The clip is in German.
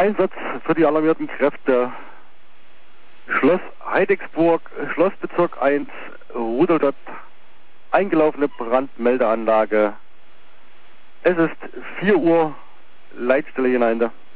Einsatz für die alarmierten Kräfte. Schloss Heidecksburg, Schlossbezirk 1, Rudolstadt, eingelaufene Brandmeldeanlage. Es ist 4 Uhr, Leitstelle hinein.